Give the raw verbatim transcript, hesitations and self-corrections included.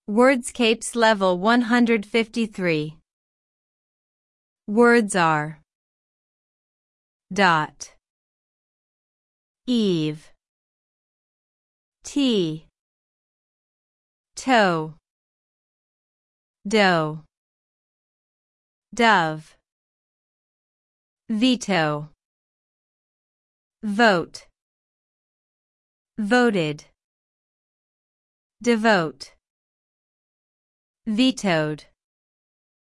Wordscapes Level one hundred fifty-three. Words are dot, Eve, tea, toe, dough, dove, veto, vote, voted, devote, vetoed.